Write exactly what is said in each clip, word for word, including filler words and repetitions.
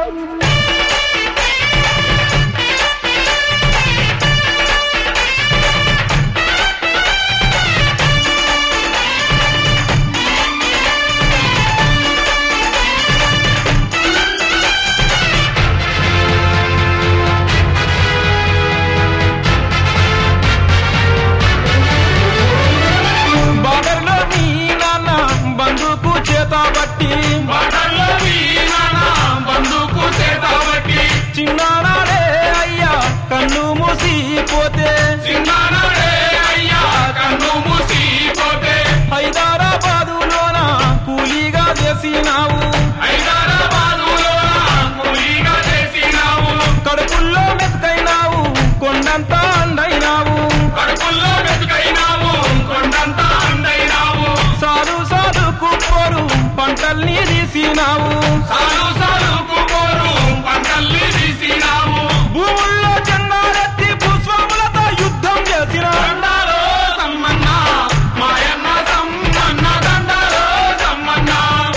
చిన్నాడే అయ్యా కన్ను మూసిపోతే చిన్నాడే అయ్యా కన్ను మూసిపోతే హైదరాబాదులోన కూలీగా చేసినావు హైదరాబాదులోన కూలీగా చేసినావు కడుపుల్లో మెతుకైనావు కొండంత అండైనావు కడుపుల్లో మెతుకైనావు కొండంత అండైనావు సాధు సాధుకు పోరు పంటల్ని తీసినావు సాలు సాలుకు పోరు పంటల్ని తీసినావు భూముల్లో జెండాలెత్తి భూస్వాములతో యుద్ధం చేసిన దండాలో సమ్మన్న మాయన్న సమ్మన్న దండాలో సమ్మన్న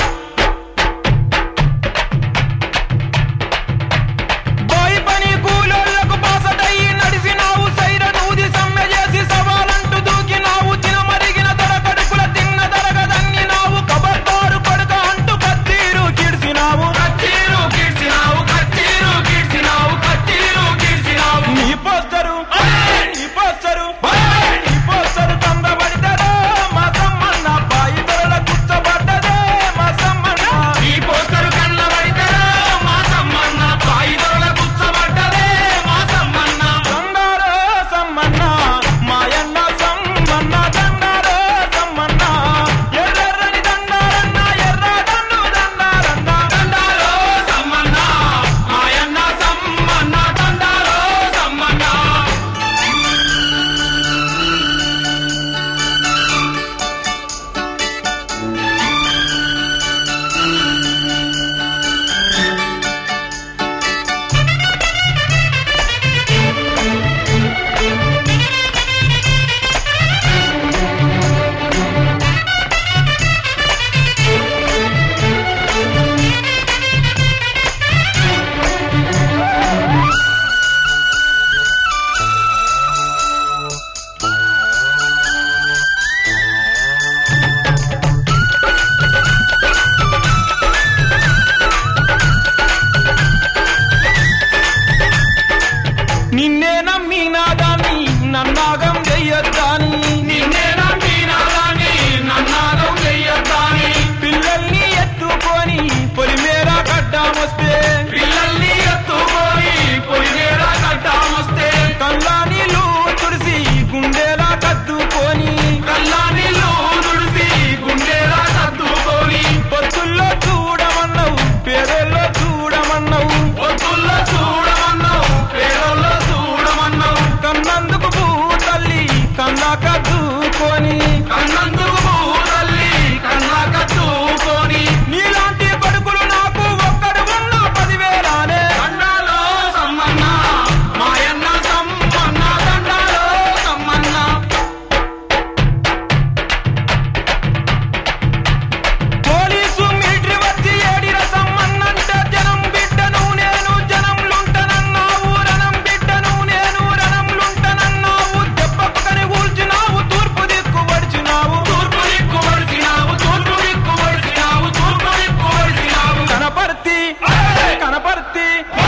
బాయి పని కూలోళ్లకు బాసటయ్యి నడిసినావు సైరనూది సమ్మె చేసి సవాలంటూ దూకినావు తినమరిగిన దొర కడుపుల తిన్న దొరగదన్నినావు కబర్దారు కొడుక అంటూ కత్తీరు కిడిసినావు కచ్చీరు కీడ్చినావు కచ్చీరు కీడ్చినావు కచ్చీరు కీడ్చినావు నీ పోస్టరు నీ పోస్టరు నీ పోస్టరు తందబడితేనే మా సమ్మన్న బాయి దొరల కూర్చోబడ్డదే మా సమ్మన్న ఈ పోస్టరు కళ్ళ పడితేరా మా సమ్మన్న పాయిదొరల కూర్చోబడ్డదే మా సమ్మన్న దండారో సమ్మన్న మాయన్న సమ్మన్న దండారో సమ్మన్న ఎర్రని దండారన్న ఎర్ర దండు దండారన్న దండాలో సమ్మన్న మాయన్న సమ్మన్న దండాలో సమ్మన్న నిన్నే నమ్మినా గాని నన్నాగం చెయ్యొద్దాని నిన్నే నమ్మినాగాని నన్నాగం చెయ్యొద్దాని పిల్లల్ని ఎత్తుకొని పొలిమేర గడ్డామొస్తే పిల్లల్ని ఎత్తుకొని పొయ్యేర కట్టామొస్తే కళ్ళ నీళ్ళు తుడిసి గుండెలా కద్దుకొని కల్లా నీళ్ళు తుడిసి గుండెలా సర్దుకొని పొత్తుల్లో చూడమన్నావు పేదల్లో చూడమన్నావు పొత్తుల్లో చూడమన్నావు పేదల్లో చూడమన్నావు కన్నందుకు భూ తల్లి కన్నా కద్దుకొని కన్నందుకు తల్లి కన్నా కట్టుకొని నీలాంటి కొడుకులు నాకు ఒక్కడు ఉన్న పదివేలానే దండాలో సమ్మన్న మాయన్న సమ్మన్న దండాలో సమ్మన్న పోలీసు మిలిటరీ వచ్చి ఏడిన సమ్మన్నంటే జనం బిడ్డను నేను జనంలుంటనన్నావు రణం బిడ్డను నేను రణంలుంటనన్నావు దెబ్బకు కని కూల్చినావు తూర్పు దిక్కు వడిచినావు తూర్పు దిక్కు పడిసినావు తూర్పు దిక్కు పడిసినావు తూర్పు దిక్కు పడిసినావు కనపర్తి కనపర్తి